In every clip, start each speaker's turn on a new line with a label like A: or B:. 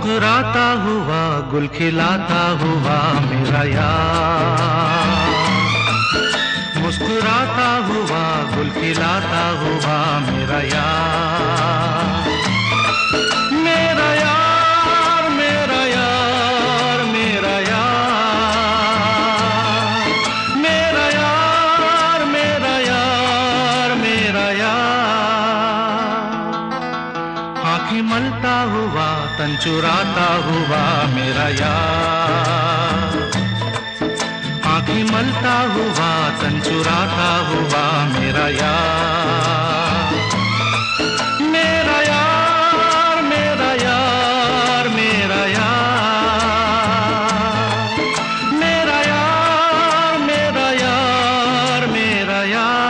A: मुस्कुराता हुआ गुल खिलाता हुआ मेरा यार, मुस्कुराता हुआ गुल खिलाता हुआ मेरा यार, मेरा यार मेरा यार मेरा यार, मेरा यार मेरा यार मेरा यार। आँखें मलता हुआ तन चुराता हुआ मेरा यार, आँखें मलता हुआ तन चुराता हुआ मेरा यार, मेरा यार मेरा यार मेरा यार, मेरा यार मेरा यार मेरा यार।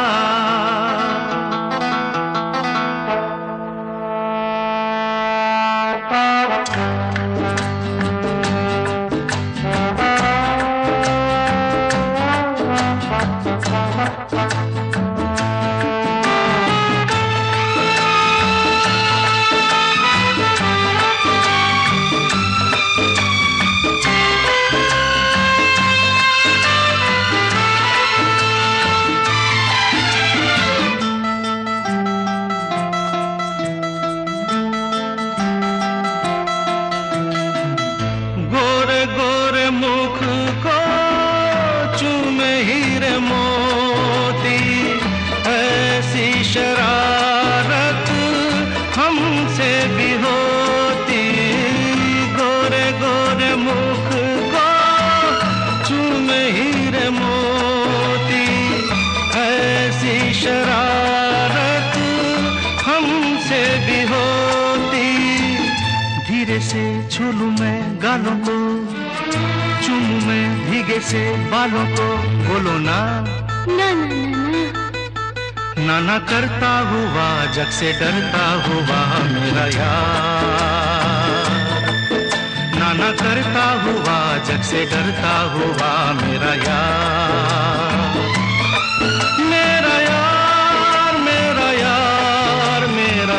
A: गोरे मुख को चूमे हीरे मोती, ऐसी शरारत हमसे भी होती। गोरे गोरे मुख को चूमे हीरे मोती, ऐसी शरारत हमसे भी होती। धीरे से छूलूं मैं गालों को, चूमूं मैं भीगे से बालों को, बोलो ना
B: ना ना ना ना।
A: नाना करता हुआ जग से डरता हुआ मेरा यार, नाना करता हुआ जग से डरता हुआ मेरा यार, मेरा यार मेरा यार मेरा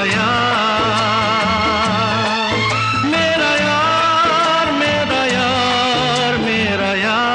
A: यार, मेरा यार मेरा यार मेरा यार।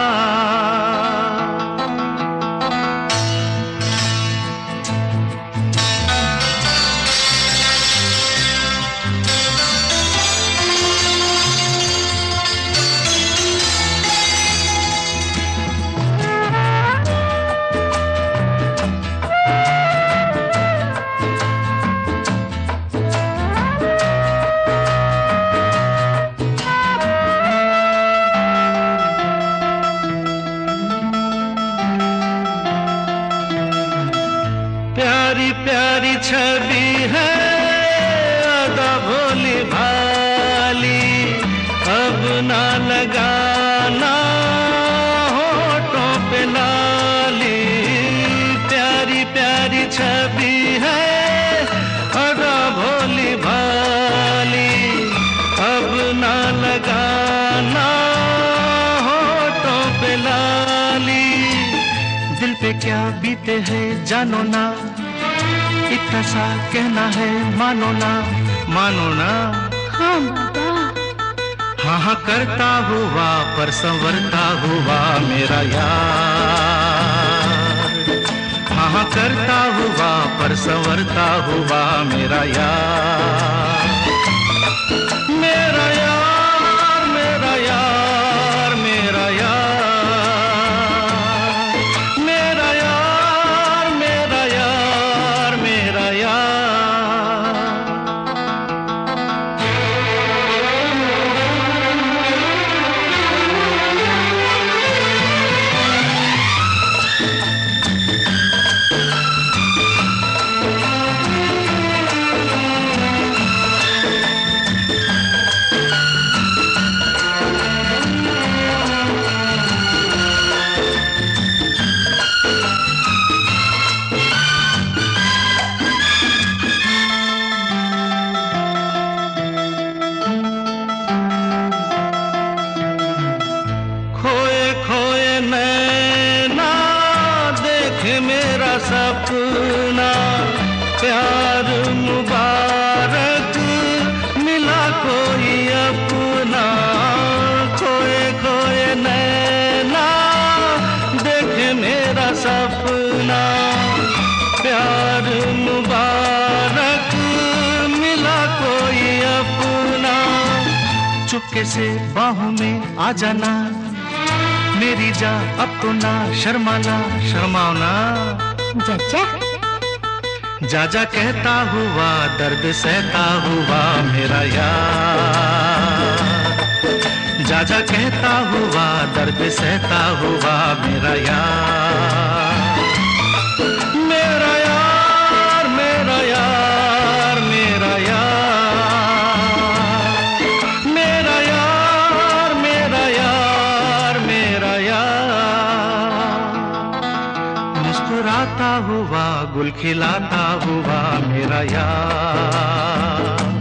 A: प्यारी प्यारी छवि है अदा भोली भाली, अब ना लगाना होठों पे लाली। प्यारी प्यारी छवि है अदा भोली भाली, अब ना लगाना होठों पे लाली। दिल पे क्या बीते है जानो ना, इतना सा कहना है मानो ना, मानो ना।
B: हाँ बाबा।
A: हाँ हाँ करता हुआ पर संवरता हुआ मेरा यार, हाँ हाँ करता हुआ पर संवरता हुआ मेरा यार, मेरा यार मेरा यार मेरा यार, मेरा यार मेरा यार मेरा यार। धड़के से बाहों में आ जाना, मेरी जा अब तो ना शर्माना, शर्माओ ना।
B: चाचा
A: जा जा कहता हुआ दर्द सहता हुआ मेरा यार, जा जा कहता हुआ दर्द सहता हुआ मेरा यार, मेरा यार, मेरा यार, मेरा यार, मेरा यार, मेरा यार, मेरा यार, मुस्कुराता हुआ गुल खिलाता हुआ मेरा यार।